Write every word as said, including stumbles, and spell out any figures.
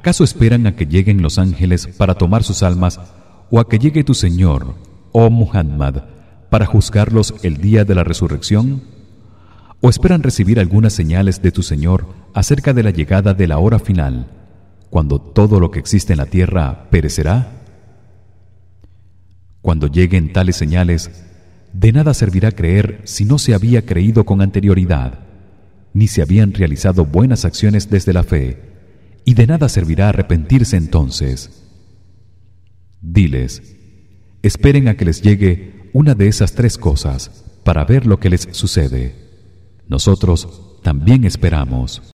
¿Acaso esperan a que lleguen los ángeles para tomar sus almas o a que llegue tu Señor, oh Muhammad, para juzgarlos el día de la resurrección? ¿O esperan recibir algunas señales de tu Señor acerca de la llegada de la hora final, cuando todo lo que existe en la tierra perecerá? Cuando lleguen tales señales, de nada servirá creer si no se había creído con anterioridad, ni se habían realizado buenas acciones desde la fe, y de nada servirá arrepentirse entonces. Diles: esperen a que les llegue una de esas tres cosas para ver lo que les sucede. Nosotros también esperamos.